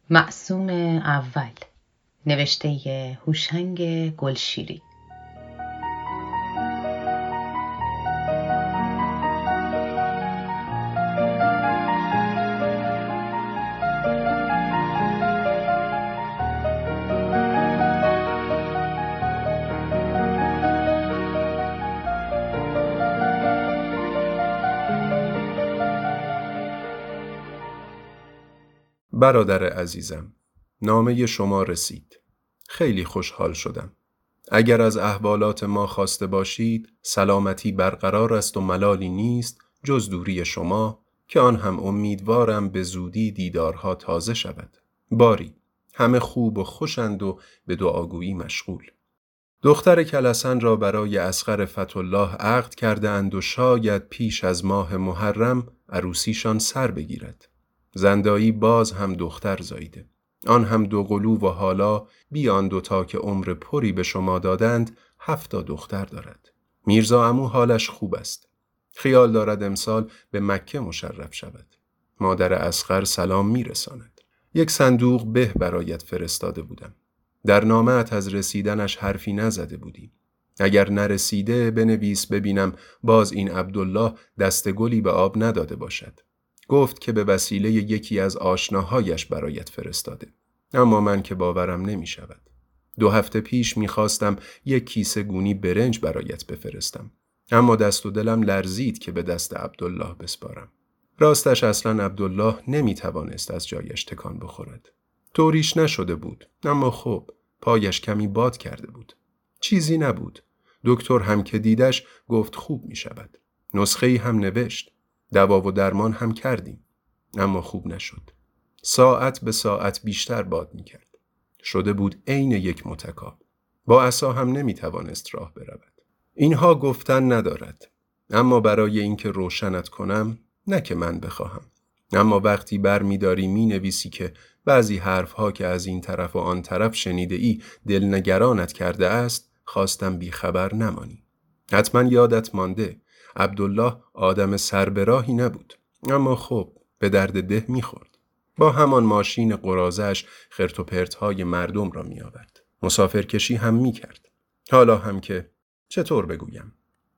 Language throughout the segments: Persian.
معصوم اول، نوشته هوشنگ گلشیری. برادر عزیزم، نامه شما رسید. خیلی خوشحال شدم. اگر از احوالات ما خواسته باشید، سلامتی برقرار است و ملالی نیست جز دوری شما، که آن هم امیدوارم به زودی دیدارها تازه شود. باری، همه خوب و خوشند و به دعاگویی مشغول. دختر کلسن را برای اصغر فتحالله عقد کرده اند و شاید پیش از ماه محرم عروسیشان سر بگیرد. زندایی باز هم دختر زاییده، آن هم دوقلو و حالا بی آن دوتا که عمر پری به شما دادند 7 دختر دارد. میرزا عمو حالش خوب است. خیال دارد امسال به مکه مشرف شود. مادر اصغر سلام میرساند. 1 صندوق به برایت فرستاده بودم. در نامه‌ات از رسیدنش حرفی نزده بودی. اگر نرسیده بنویس ببینم باز این عبدالله دست گلی به آب نداده باشد. گفت که به وسیله یکی از آشناهایش برایت فرستاده. اما من که باورم نمی شود. 2 هفته پیش می خواستم 1 کیسه گونی برنج برایت بفرستم. اما دست و دلم لرزید که به دست عبدالله بسپارم. راستش اصلا عبدالله نمی توانست از جایش تکان بخورد. طوریش نشده بود، اما خب پایش کمی باد کرده بود. چیزی نبود. دکتر هم که دیدش گفت خوب می شود. نسخه‌ای هم نوشت. دوا و درمان هم کردیم. اما خوب نشد. ساعت به ساعت بیشتر باد می کرد. شده بود عین یک متکا. با عصا هم نمی توانست راه برود. اینها گفتن ندارد. اما برای اینکه روشنت کنم، نه که من بخواهم. اما وقتی بر می داری می نویسی که بعضی حرفها که از این طرف و آن طرف شنیده ای دلنگرانت کرده است، خواستم بیخبر نمانی. حتما یادت مانده. عبدالله آدم سربراهی نبود، اما خب به درد ده میخورد. با همان ماشین قرازش خرت و پرتهای مردم را می آورد. مسافرکشی هم می کرد. حالا هم که چطور بگویم؟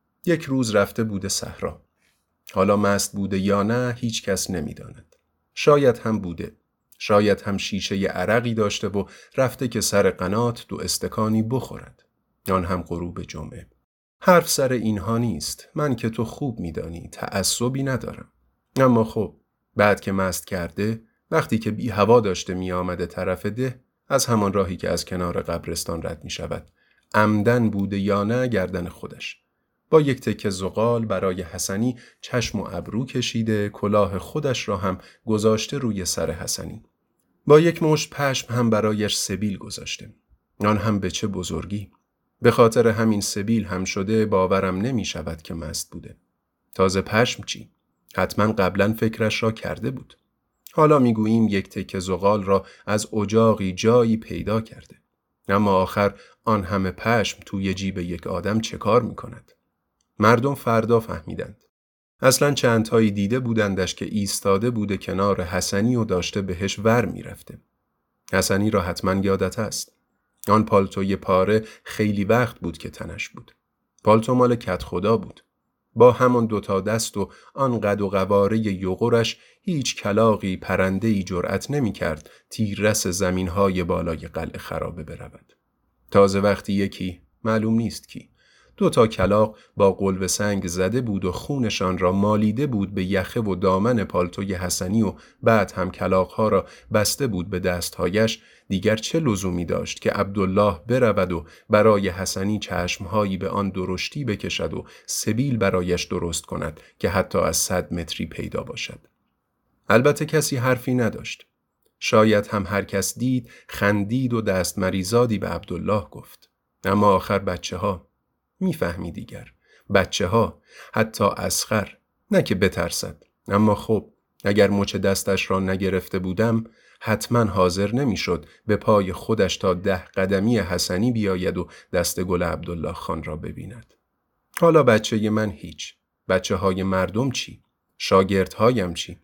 1 روز رفته بوده صحرا. حالا مست بوده یا نه هیچ کس نمی داند. شاید هم بوده. شاید هم شیشه عرقی داشته و رفته که سر قنات 2 استکانی بخورد. آن هم غروب جمعه. حرف سر اینها نیست. من که تو خوب میدانی تعصبی ندارم. اما خب بعد که مست کرده، وقتی که بی هوا داشته می آمده طرف ده، از همان راهی که از کنار قبرستان رد می شود، عمدن بوده یا نه گردن خودش با 1 تکه زغال برای حسنی چشم و ابرو کشیده، کلاه خودش را هم گذاشته روی سر حسنی. با 1 مشت پشم هم برایش سبیل گذاشته. آن هم به چه بزرگی! به خاطر همین سبیل هم شده باورم نمی شود که مست بوده. تازه پشم چی؟ حتما قبلا فکرش را کرده بود. حالا می گوییم 1 تکه زغال را از اجاقی جایی پیدا کرده. اما آخر آن همه پشم توی جیب 1 آدم چه کار می کند؟ مردم فردا فهمیدند. اصلا چندتایی دیده بودندش که ایستاده بوده کنار حسنی و داشته بهش ور می رفته. حسنی را حتما یادت است. آن پالتوی پاره خیلی وقت بود که تنش بود. پالتو مال کت خدا بود. با همان 2 تا دست و آن قد و قواره یغورش هیچ کلاغی پرنده‌ای جرأت نمی کرد تیررس زمینهای بالای قلعه خرابه برود. تازه وقتی یکی، معلوم نیست کی، 2 تا کلاغ با قلب سنگ زده بود و خونشان را مالیده بود به یخه و دامن پالتوی حسنی و بعد هم کلاغها را بسته بود به دستهایش، دیگر چه لزومی داشت که عبدالله برود و برای حسنی چشمهایی به آن درشتی بکشد و سبیل برایش درست کند که حتی از 100 متری پیدا باشد. البته کسی حرفی نداشت. شاید هم هر کس دید خندید و دست مریزادی به عبدالله گفت. اما آخر بچه ها میفهمی دیگر. بچه ها، حتی اصغر، نه که بترسد. اما خب اگر مچ دستش را نگرفته بودم حتما حاضر نمیشد به پای خودش تا 10 قدمی حسنی بیاید و دست گل عبدالله خان را ببیند. حالا بچه من هیچ. بچه های مردم چی؟ شاگردهایم چی؟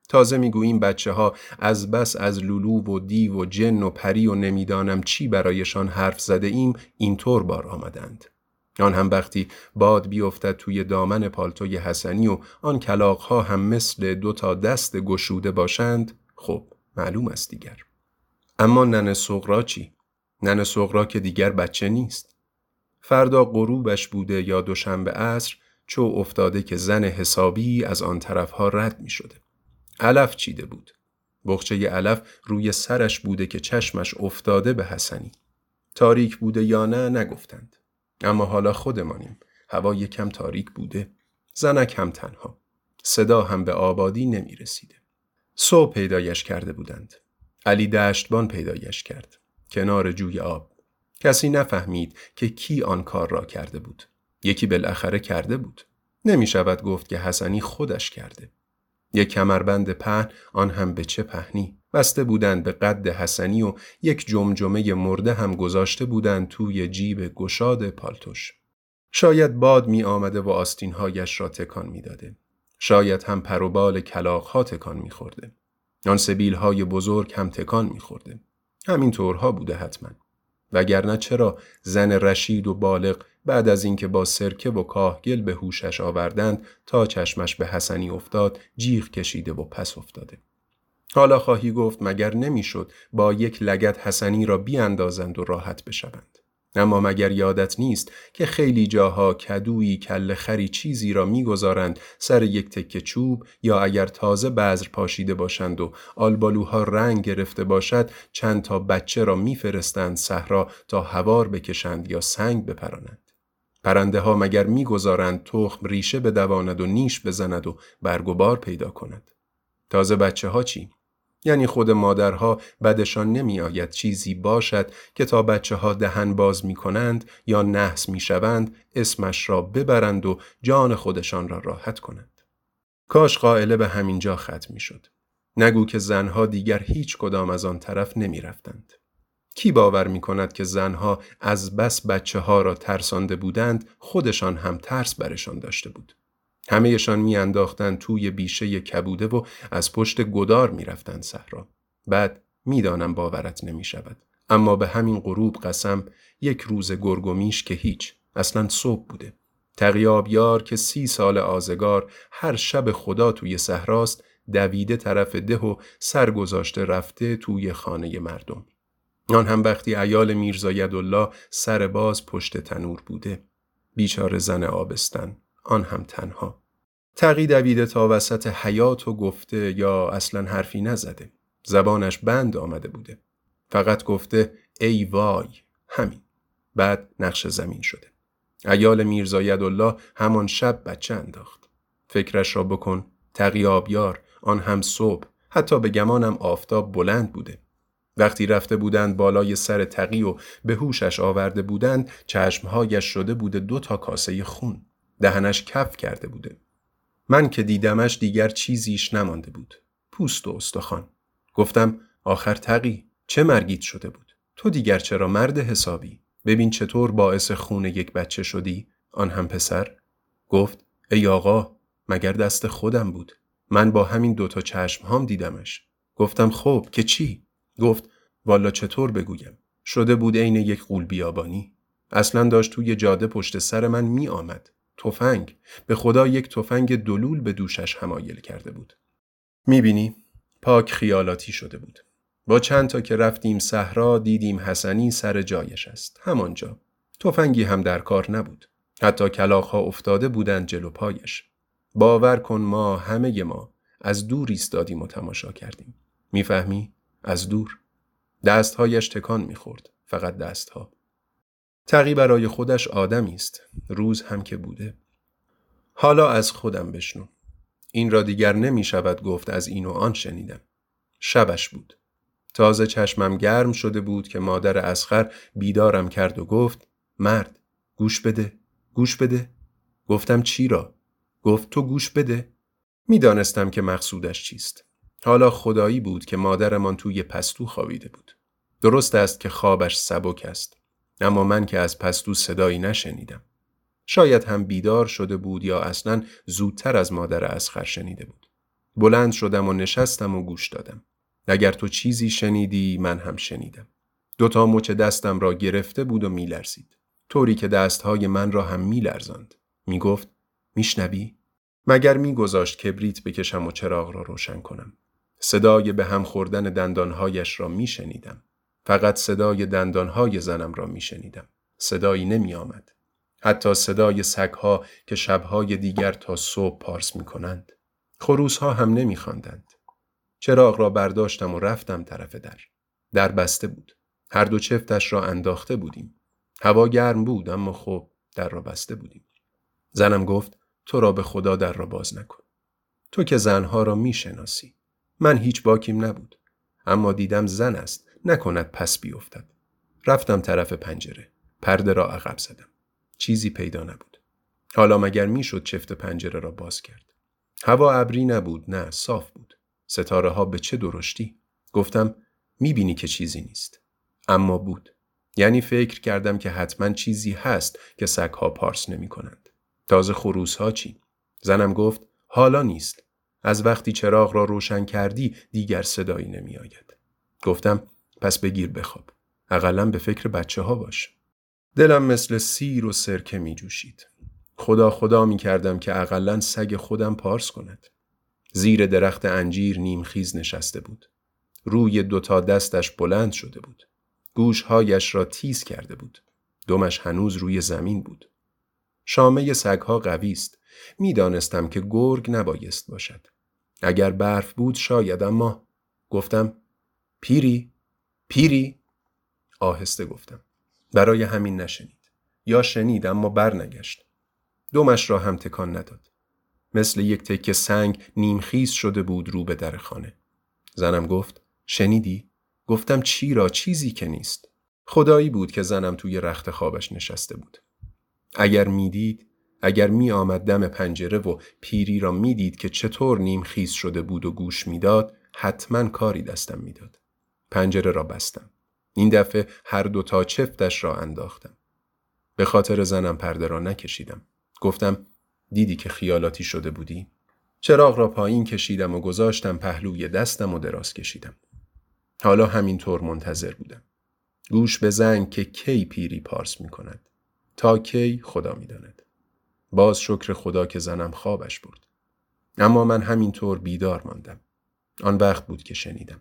تازه میگوییم بچه ها از بس از لولو و دیو و جن و پری و نمیدانم چی برایشان حرف زده ایم اینطور بار آمدند. آن هم وقتی باد بیفتد توی دامن پالتوی حسنی و آن کلاغ‌ها هم مثل 2 دست گشوده باشند، خب معلوم است دیگر. اما ننه صغرا چی؟ ننه صغرا که دیگر بچه نیست. فردا غروبش بوده یا دوشنبه عصر چو افتاده که زن حسابی از آن طرفها رد می شده. علف چیده بود. بخچه علف روی سرش بوده که چشمش افتاده به حسنی. تاریک بوده یا نه نگفتند. اما حالا خودمانیم. هوا یکم تاریک بوده. زنک هم تنها. صدا هم به آبادی نمی رسیده. صبح پیدایش کرده بودند. علی دشتبان پیدایش کرد. کنار جوی آب. کسی نفهمید که کی آن کار را کرده بود. یکی بالاخره کرده بود. نمی شود گفت که حسنی خودش کرده. یک کمربند پهن، آن هم به چه پهنی، بسته بودند به قد حسنی و یک جمجمه مرده هم گذاشته بودند توی جیب گشاد پالتوش. شاید باد می آمده و آستینهایش را تکان می داده. شاید هم پر و بال کلاغ‌ها تکان می خورده. آن سبیل‌های بزرگ هم تکان می خورده. همین طورها بوده حتما. وگرنه چرا زن رشید و بالغ بعد از اینکه با سرکه و کاهگل به هوشش آوردند تا چشمش به حسنی افتاد جیغ کشیده و پس افتاده. حالا خواهی گفت مگر نمیشد با یک لگد حسنی را بیاندازند و راحت بشوند. اما مگر یادت نیست که خیلی جاها کدویی کله خری چیزی را میگذارند سر یک تکه چوب، یا اگر تازه بذر پاشیده باشند و آلبالوها رنگ گرفته باشد چند تا بچه را میفرستند صحرا تا هوار بکشند یا سنگ بپرانند. پرنده ها مگر میگذارند تخم ریشه بدواند و نیش بزند و برگ و بار پیدا کند. تازه بچه ها چی؟ یعنی خود مادرها بدشان نمی آید چیزی باشد که تا بچه ها دهن باز می کنند یا نحس می شوند اسمش را ببرند و جان خودشان را راحت کنند. کاش قائله به همین جا ختم می شد. نگو که زنها دیگر هیچ کدام از آن طرف نمی رفتند. کی باور می کند که زنها از بس بچه ها را ترسانده بودند خودشان هم ترس برشان داشته بود. همه‌شان میانداختند توی بیشه کبوده و از پشت گدار میرفتند صحرا. بعد میدانم باورت نمیشود، اما به همین غروب قسم یک روز گرگومیش که هیچ، اصلا صبح بوده. تقی آبیار که 30 سال آزگار هر شب خدا توی صحراست دویده طرف ده و سر گذاشته رفته توی خانه مردم. آن هم وقتی عیال میرزا یدالله سر باز پشت تنور بوده. بیچاره زن آبستن. آن هم تنها. تقی دویده تا وسط حیات و گفته یا اصلا حرفی نزده. زبانش بند آمده بوده. فقط گفته ای وای، همین. بعد نقش زمین شده. عیال میرزا یدالله همان شب بچه انداخت. فکرش را بکن، تقی آبیار، آن هم صبح، حتی به گمانم آفتاب بلند بوده. وقتی رفته بودند بالای سر تقی و به هوشش آورده بودند چشمهایش شده بوده 2 کاسه خون. دهنش کف کرده بوده. من که دیدمش دیگر چیزیش نمانده بود. پوست و استخوان. گفتم آخر تقی چه مرگیت شده بود؟ تو دیگر چرا مرد حسابی؟ ببین چطور باعث خون یک بچه شدی؟ آن هم پسر. گفت ای آقا مگر دست خودم بود. من با همین 2 چشمهام دیدمش. گفتم خب که چی؟ گفت والا چطور بگویم؟ شده بود عین یک غول بیابانی. اصلا داشت توی جاده پشت سر من می آمد. تفنگ، به خدا یک تفنگ دلول به دوشش حمایل کرده بود. میبینی؟ پاک خیالاتی شده بود. با چند تا که رفتیم صحرا دیدیم حسنی سر جایش است. همانجا. تفنگی هم در کار نبود. حتی کلاغ‌ها افتاده بودند جلو پایش. باور کن همه ما از دور ایستادیم و تماشا کردیم. میفهمی؟ از دور. دستهایش تکان میخورد. فقط دستها. تقی برای خودش آدمی است. روز هم که بوده. حالا از خودم بشنو. این را دیگر نمی شود گفت از این و آن شنیدم. شبش بود. تازه چشمم گرم شده بود که مادر اصغر بیدارم کرد و گفت مرد گوش بده. گوش بده. گفتم چی را؟ گفت تو گوش بده. می دانستم که مقصودش چیست. حالا خدایی بود که مادرمان توی پستو خوابیده بود. درست است که خوابش سبک است. اما من که از پستو صدایی نشنیدم. شاید هم بیدار شده بود یا اصلاً زودتر از مادر اصغر شنیده بود. بلند شدم و نشستم و گوش دادم. اگر تو چیزی شنیدی من هم شنیدم. 2 مچ دستم را گرفته بود و میلرزید. طوری که دستهای من را هم میلرزاند. میگفت میشنوی؟ مگر میگذاشت کبریت بکشم و چراغ را روشن کنم. صدای به هم خوردن دندانهایش را میشنیدم. فقط صدای دندانهای زنم را میشنیدم. صدایی نمی آمد. حتی صدای سگها که شبهای دیگر تا صبح پارس میکنند. خروسها هم نمیخواندند. چراغ را برداشتم و رفتم طرف در. در بسته بود. هر دو چفتش را انداخته بودیم. هوا گرم بود اما خب در را بسته بودیم. زنم گفت تو را به خدا در را باز نکن. تو که زنها را میشناسی. من هیچ باکیم نبود. اما دیدم زن است. نکند پس بیفتد. رفتم طرف پنجره. پرده را عقب زدم. چیزی پیدا نبود. حالا مگر میشد چفت پنجره را باز کرد؟ هوا ابری نبود، نه صاف بود. ستاره ها به چه درشتی؟ گفتم میبینی که چیزی نیست. اما بود. یعنی فکر کردم که حتما چیزی هست که سگها پارس نمی کنند. تازه خروس ها چی؟ زنم گفت حالا نیست. از وقتی چراغ را روشن کردی دیگر صدایی نمی آید. گفتم پس بگیر بخواب. اقلن به فکر بچه ها باش. دلم مثل سیر و سرکه می جوشید. خدا می کردم که اقلن سگ خودم پارس کند. زیر درخت انجیر نیمخیز نشسته بود. روی 2 دستش بلند شده بود. گوشهایش را تیز کرده بود. دمش هنوز روی زمین بود. شامه سگها قوی است. می دانستم که گرگ نبایست باشد. اگر برف بود شاید، اما گفتم پیری؟ آهسته گفتم. برای همین نشنید. یا شنید اما برنگشت. دمش را هم تکان نداد. مثل یک تکه سنگ نیمخیز شده بود رو به در خانه. زنم گفت شنیدی؟ گفتم چی را؟ چیزی که نیست. خدایی بود که زنم توی رخت خوابش نشسته بود. اگر میدید، اگر می آمد دم پنجره و پیری را میدید که چطور نیمخیز شده بود و گوش میداد، حتما کاری دستم میداد. پنجره را بستم. این دفعه هر 2 چفتش را انداختم. به خاطر زنم پرده را نکشیدم. گفتم دیدی که خیالاتی شده بودی؟ چراغ را پایین کشیدم و گذاشتم پهلوی دستم و دراز کشیدم. حالا همینطور منتظر بودم. گوش به زنگ که کی پیری پارس می کند. تا کی خدا می داند. باز شکر خدا که زنم خوابش برد. اما من همینطور بیدار ماندم. آن وقت بود که شنیدم.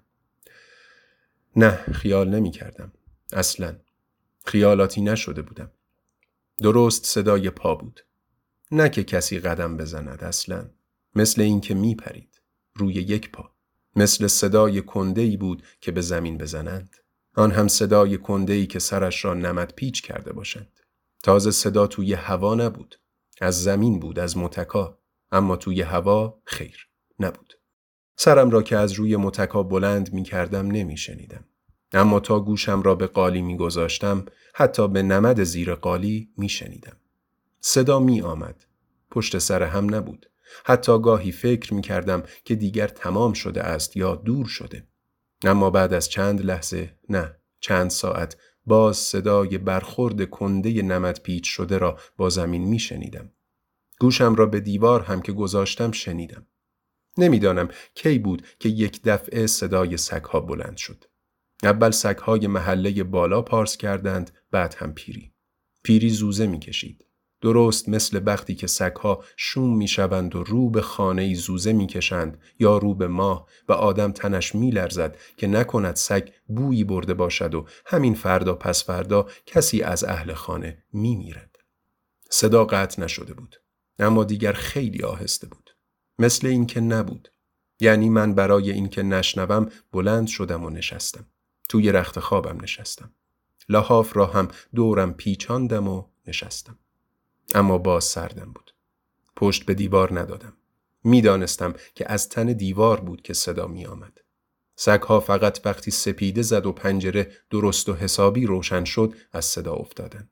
نه، خیال نمی کردم. اصلاً. خیالاتی نشده بودم. درست صدای پا بود. نه که کسی قدم بزند اصلاً. مثل این که می پرید. روی 1 پا. مثل صدای کنده‌ای بود که به زمین بزنند. آن هم صدای کنده‌ای که سرش را نمد پیچ کرده باشند. تازه صدا توی هوا نبود. از زمین بود، از متکا. اما توی هوا خیر نبود. سرم را که از روی متکا بلند می کردم نمی شنیدم. اما تا گوشم را به قالی می گذاشتم، حتی به نمد زیر قالی می شنیدم. صدا می آمد. پشت سر هم نبود. حتی گاهی فکر می کردم که دیگر تمام شده است یا دور شده. اما بعد از چند لحظه، نه، چند ساعت، باز صدای برخورد کنده نمد پیچ شده را با زمین می شنیدم. گوشم را به دیوار هم که گذاشتم شنیدم. نمیدانم کی بود که یک دفعه صدای سگها بلند شد. اول سگهای محله بالا پارس کردند، بعد هم پیری. پیری زوزه می کشید. درست مثل وقتی که سگها شوم می شوند و رو به خانه‌ای زوزه می کشند یا رو به ماه و آدم تنش می لرزد که نکند سگ بویی برده باشد و همین فردا پس فردا کسی از اهل خانه می میرد. صدا قطع نشده بود. اما دیگر خیلی آهسته بود. مثل این که نبود. یعنی من برای این که نشنوم بلند شدم و نشستم. توی رخت خوابم نشستم. لحاف را هم دورم پیچاندم و نشستم. اما باز سردم بود. پشت به دیوار ندادم. میدانستم که از تن دیوار بود که صدا می آمد. سگها فقط وقتی سپیده زد و پنجره درست و حسابی روشن شد از صدا افتادند.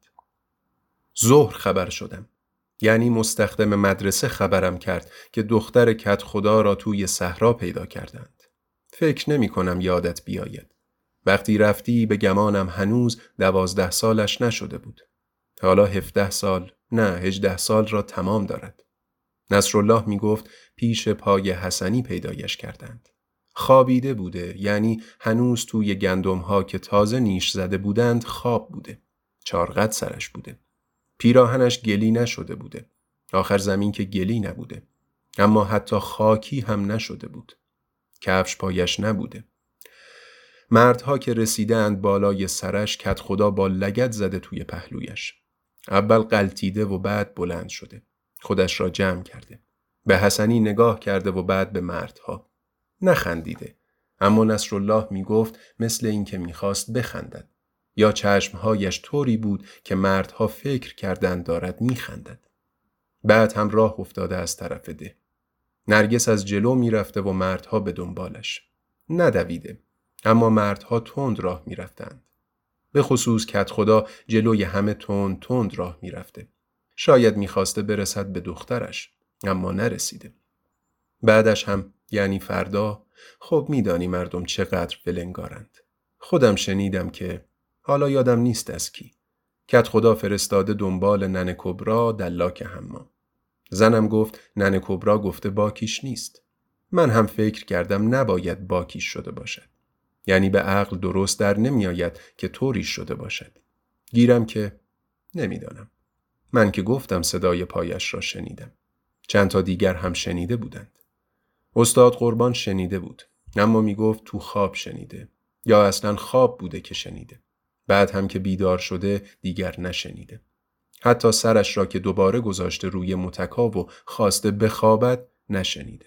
ظهر خبر شدم. یعنی مستخدم مدرسه خبرم کرد که دختر کت خدا را توی صحرا پیدا کردند. فکر نمی کنم یادت بیاید. وقتی رفتی به گمانم هنوز 12 سالش نشده بود. حالا 17 سال، نه 18 سال را تمام دارد. نصرالله می گفت پیش پای حسنی پیدایش کردند. خوابیده بوده، یعنی هنوز توی گندم‌ها که تازه نیش زده بودند خواب بوده. چارقد سرش بوده. پیراهنش گلی نشده بوده. آخر زمین که گلی نبوده. اما حتی خاکی هم نشده بود. کفش پایش نبوده. مردها که رسیدند بالای سرش کت خدا با لگد زده توی پهلویش. اول غلتیده و بعد بلند شده. خودش را جمع کرده. به حسنی نگاه کرده و بعد به مردها. نخندیده. اما نصرالله می گفت مثل این که می خواست بخندد. یا چشمهایش طوری بود که مردها فکر کردند دارد می خندد. بعد هم راه افتاده از طرف ده. نرگس از جلو می رفته و مردها به دنبالش. ندویده. اما مردها تند راه می رفتند. به خصوص کت خدا جلوی همه تند راه می رفته. شاید می خواسته برسد به دخترش. اما نرسیده. بعدش هم یعنی فردا خب می دانی مردم چقدر فلنگارند. خودم شنیدم که حالا یادم نیست از کی. کت خدا فرستاده دنبال ننه کبرا دلاک حمام. زنم گفت ننه کبرا گفته باکیش نیست. من هم فکر کردم نباید باکیش شده باشد. یعنی به عقل درست در نمی آید که طوری شده باشد. گیرم که نمیدانم. من که گفتم صدای پایش را شنیدم. چند تا دیگر هم شنیده بودند. استاد قربان شنیده بود. اما می گفت تو خواب شنیده. یا اصلا خواب بوده که شنیده. بعد هم که بیدار شده دیگر نشنیده. حتی سرش را که دوباره گذاشته روی متکا و خواسته بخوابد نشنیده.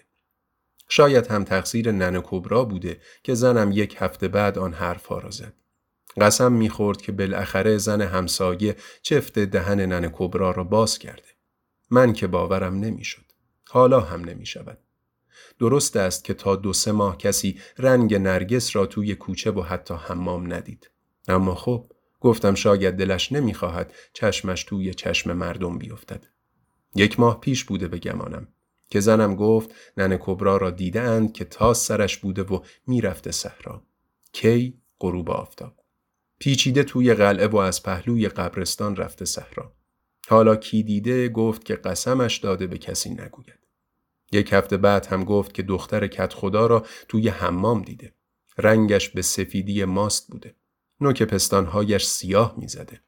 شاید هم تقصیر ننه کبرا بوده که زنم یک هفته بعد آن حرفها را زد. قسم می‌خورد که بالاخره زن همسایه چفت دهن ننه کبرا را باز کرده. من که باورم نمی‌شد. حالا هم نمی‌شود. درست است که تا 2-3 ماه کسی رنگ نرگس را توی کوچه و حتی حمام ندید. اما خب گفتم شاید دلش نمی‌خواهد چشمش توی چشم مردم بیفتد. 1 ماه پیش بوده بگمانم که زنم گفت ننه کبرا را دیده اند که تاس سرش بوده و میرفته صحرا. کی؟ غروب آفتاب. پیچیده توی قلعه و از پهلوی قبرستان رفته صحرا. حالا کی دیده گفت که قسمش داده به کسی نگوید. 1 هفته بعد هم گفت که دختر کت خدا را توی حمام دیده. رنگش به سفیدی ماست بوده. نوک پستانهایش سیاه میزده.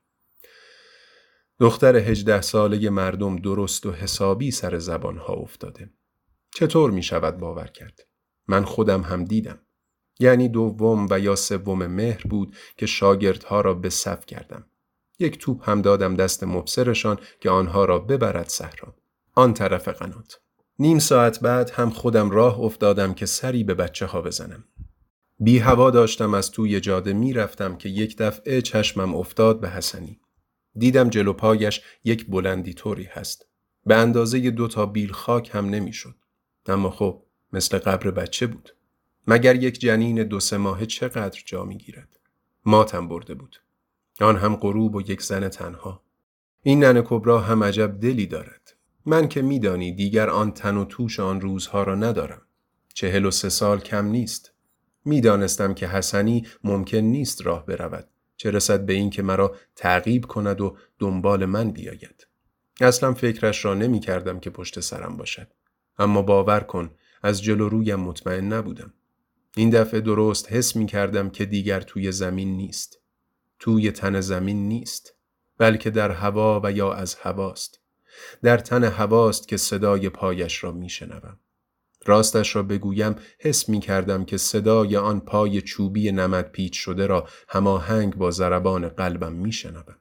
دختر 18 ساله مردم درست و حسابی سر زبانها افتاده. چطور می شود باور کرد؟ من خودم هم دیدم. یعنی 2 و یا 3 مهر بود که شاگردها را به صف کردم. 1 توپ هم دادم دست مبصرشان که آنها را ببرد صحرا. آن طرف قنات. نیم ساعت بعد هم خودم راه افتادم که سری به بچه ها بزنم. بی هوا داشتم از توی جاده می رفتم که یک دفعه چشمم افتاد به حسنی. دیدم جلو پایش یک بلندی طوری هست. به اندازه 2 تا بیل خاک هم نمی شد. اما خب مثل قبر بچه بود. مگر یک جنین 2-3 ماهه چقدر جا می گیرد. ماتم برده بود. آن هم غروب و یک زن تنها. این ننه کبرا هم عجب دلی دارد. من که می دانی دیگر آن تن و توش آن روزها را ندارم. 43 سال کم نیست. می دانستم که حسنی ممکن نیست راه برود. چه رسد به این که مرا تعقیب کند و دنبال من بیاید. اصلا فکرش را نمی کردم که پشت سرم باشد. اما باور کن از جلو رویم مطمئن نبودم. این دفعه درست حس می کردم که دیگر توی زمین نیست. توی تن زمین نیست. بلکه در هوا و یا از هواست. در تن هواست که صدای پایش را می شنوم. راستش را بگویم حس می کردم که صدای آن پای چوبی نمد پیچ شده را هماهنگ با ضربان قلبم می شنوم.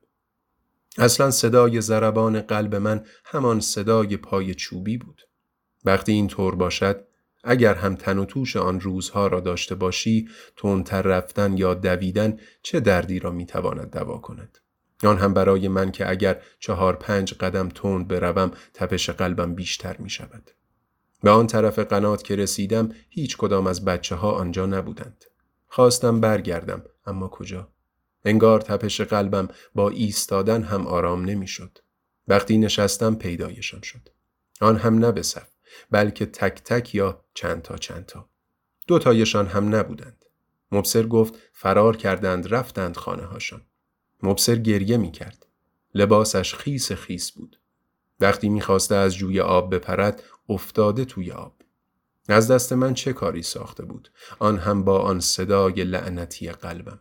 اصلا صدای ضربان قلب من همان صدای پای چوبی بود. وقتی این طور باشد، اگر هم تن و توش آن روزها را داشته باشی، تندتر رفتن یا دویدن چه دردی را می تواند دوا کند. آن هم برای من که اگر 4-5 قدم تند بروم تپش قلبم بیشتر می شود. به آن طرف قنات که رسیدم هیچ کدام از بچه ها آنجا نبودند. خواستم برگردم اما کجا؟ انگار تپش قلبم با ایستادن هم آرام نمی شد. وقتی نشستم پیدایشان شد. آن هم نه به صف بلکه تک تک یا چند تا. 2 تایشان هم نبودند. مبصر گفت فرار کردند رفتند خانه هاشان. مبصر گریه می کرد. لباسش خیس بود. وقتی میخواسته از جوی آب بپرد افتاده توی آب. از دست من چه کاری ساخته بود؟ آن هم با آن صدای لعنتی قلبم.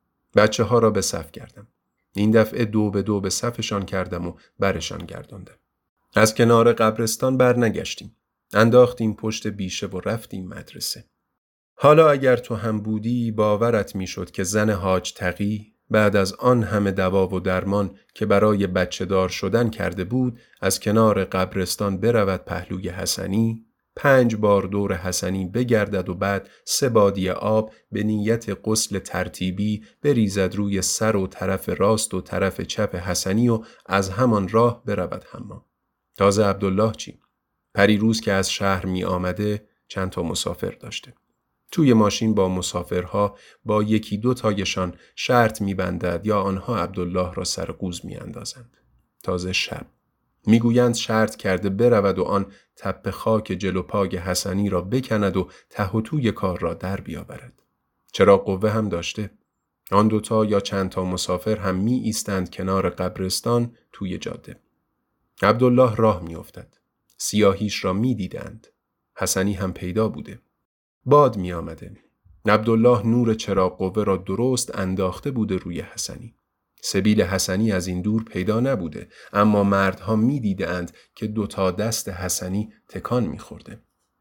بچه ها را به صف کردم. این دفعه 2 به 2 به صفشان کردم و برشان گرداندم. از کنار قبرستان برنگشتیم. انداختیم پشت بیشه و رفتیم مدرسه. حالا اگر تو هم بودی باورت میشد که زن حاج تقی بعد از آن همه دوا و درمان که برای بچه دار شدن کرده بود از کنار قبرستان برود پهلوی حسنی، 5 بار دور حسنی بگردد و بعد 3 بادیه آب به نیت غسل ترتیبی بریزد روی سر و طرف راست و طرف چپ حسنی و از همان راه برود حمام. تازه عبدالله چی؟ پریروز که از شهر می آمده چند تا مسافر داشته. توی ماشین با مسافرها با 1-2 تایشان شرط می‌بندد یا آنها عبدالله را سر قوز می‌اندازند. تازه شب میگویند شرط کرده برود و آن تپه خاک جلو پای حسنی را بکند و ته و توی کار را در بیاورد. چراغ قوه هم داشته. آن 2 تا یا چند تا مسافر هم می ایستند کنار قبرستان توی جاده. عبدالله راه می‌افتد. سیاهیش را می‌دیدند. حسنی هم پیدا بوده. باد می آمده. عبدالله نور چراغ قوه را درست انداخته بوده روی حسنی. سبیل حسنی از این دور پیدا نبوده، اما مردها می دیدند که 2 تا دست حسنی تکان می خورده.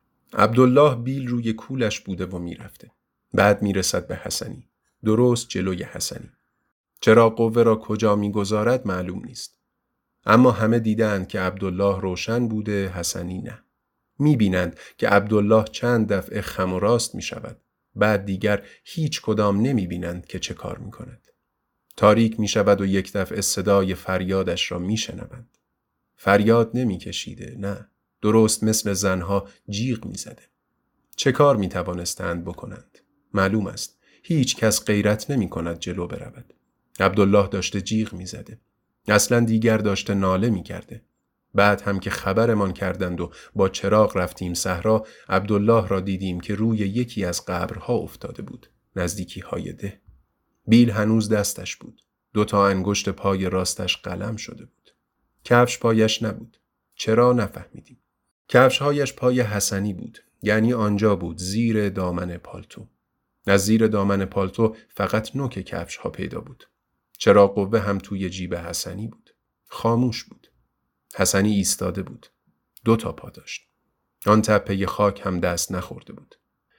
عبدالله بیل روی کولش بوده و می رفته. بعد می رسد به حسنی. درست جلوی حسنی. چراغ قوه را کجا می گذارد معلوم نیست. اما همه دیدند که عبدالله روشن بوده، حسنی نه. می‌بینند که عبدالله چند دفعه خم و راست می‌شود. بعد دیگر هیچ کدام نمی‌بینند که چه کار می‌کند. تاریک می‌شود و یک دفعه صدای فریادش را می‌شنوند. فریاد نمی‌کشیده، نه. درست مثل زنها جیغ می‌زده. چه کار می‌توانستند بکنند؟ معلوم است. هیچ کس غیرت نمی‌کند جلو برود. عبدالله داشته جیغ می‌زده. اصلاً دیگر داشته ناله می‌کرده. بعد هم که خبرمان کردند و با چراغ رفتیم صحرا، عبدالله را دیدیم که روی یکی از قبرها افتاده بود، نزدیکی های ده. بیل هنوز دستش بود. 2 تا انگشت پای راستش قلم شده بود. کفش پایش نبود. چرا نفهمیدیم. کفشهایش پای حسنی بود، یعنی آنجا بود زیر دامن پالتو. از زیر دامن پالتو فقط نوک کفشها پیدا بود. چراغ قوه هم توی جیب حسنی بود. خاموش بود. حسنی ایستاده بود. 2 تا پا داشت. آن تپه خاک هم دست نخورده بود.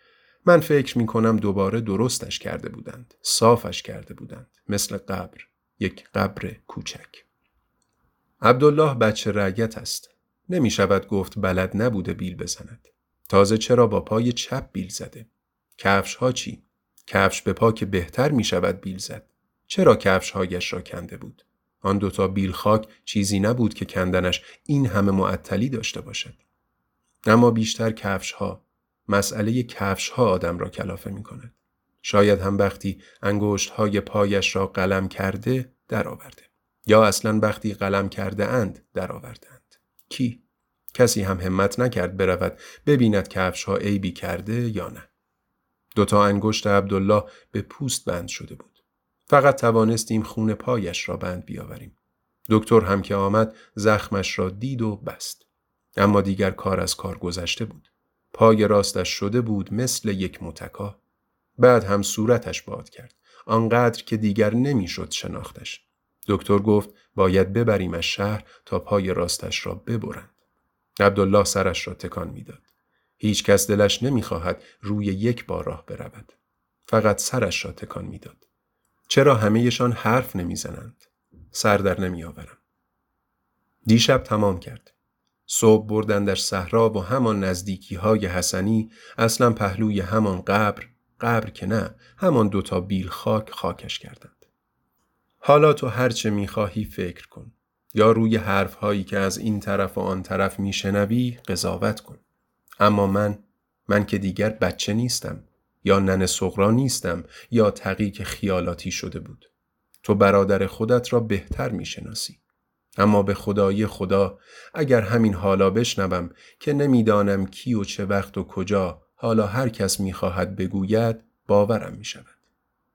من فکر می کنم دوباره درستش کرده بودند. صافش کرده بودند. مثل قبر. یک قبر کوچک. عبدالله بچه رعیت است. نمی شود گفت بلد نبوده بیل بزند. تازه چرا با پای چپ بیل زده؟ کفش ها چی؟ کفش به پا که بهتر می شود بیل زد. چرا کفش هایش را کنده بود؟ آن 2 تا بیل خاک چیزی نبود که کندنش این همه معطلی داشته باشد. اما بیشتر کفش ها، مسئله کفش ها آدم را کلافه می کند. شاید هم وقتی انگشت های پایش را قلم کرده در آورده. یا اصلا وقتی قلم کرده اند در آوردند. کی؟ کسی هم همت نکرد برود ببیند کفش ها عیبی کرده یا نه. 2 تا انگشت عبدالله به پوست بند شده بود. فقط توانستیم خون پایش را بند بیاوریم. دکتر هم که آمد زخمش را دید و بست. اما دیگر کار از کار گذشته بود. پای راستش شده بود مثل یک متکا. بعد هم صورتش باد کرد. آنقدر که دیگر نمیشد شناختش. دکتر گفت باید ببریمش شهر تا پای راستش را ببرند. عبدالله سرش را تکان میداد. هیچ کس دلش نمیخواهد روی یک بار راه برود. فقط سرش را تکان میداد. چرا همه‌شان حرف نمیزنند؟ سر در نمیآورم. دیشب تمام کرد. صبح بردندش صحرا و همان نزدیکی های حسنی، اصلا پهلوی همان قبر که نه، همان 2 تا بیل خاکش کردند. حالا تو هرچه میخواهی فکر کن. یا روی حرف هایی که از این طرف و آن طرف میشنوی قضاوت کن. اما من که دیگر بچه نیستم. یا ننه صغرا نیستم یا تقی که خیالاتی شده بود. تو برادر خودت را بهتر میشناسی. اما به خدای خدا اگر همین حالا بشنوم که نمیدانم کی و چه وقت و کجا، حالا هر کس میخواهد بگوید باورم میشود.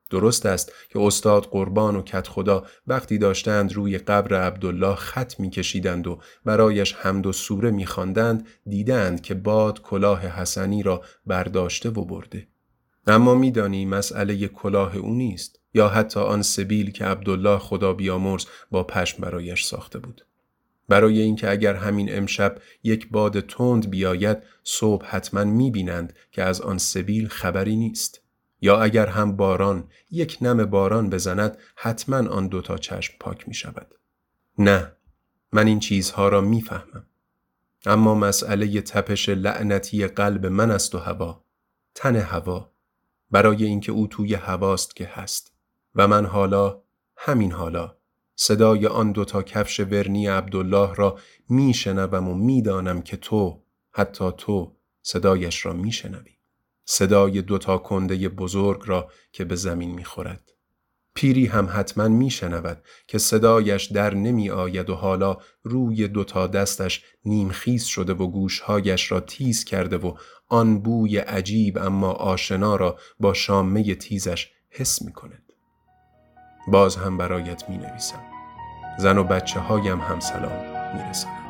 درست است که استاد قربان و کت خدا وقتی داشتند روی قبر عبدالله خط می‌کشیدند و برایش حمد و سوره می‌خواندند دیدند که باد کلاه حسنی را برداشته و برده. اما می‌دانی مسئله کلاه او نیست، یا حتی آن سبیل که عبدالله خدا بیامرز با پشم برایش ساخته بود. برای اینکه اگر همین امشب یک باد تند بیاید صبح حتما می‌بینند که از آن سبیل خبری نیست. یا اگر هم باران، یک نم باران بزند حتما آن دوتا چشم پاک می‌شود. نه، من این چیزها را می‌فهمم. اما مسئله تپش لعنتی قلب من است و هوا، تن هوا، برای اینکه او توی هواست که هست و من حالا، همین حالا، صدای آن دوتا کفش ورنی عبدالله را میشنوم و میدانم که تو، حتی تو، صدایش را میشنوی. صدای دوتا کنده بزرگ را که به زمین میخورد. پیری هم حتما میشنود که صدایش در نمی آید و حالا روی دوتا دستش نیمخیز شده و گوشهایش را تیز کرده و آن بوی عجیب اما آشنا را با شامه تیزش حس می کند. باز هم برایت می نویسم. زن و بچه هایم هم سلام می رسند.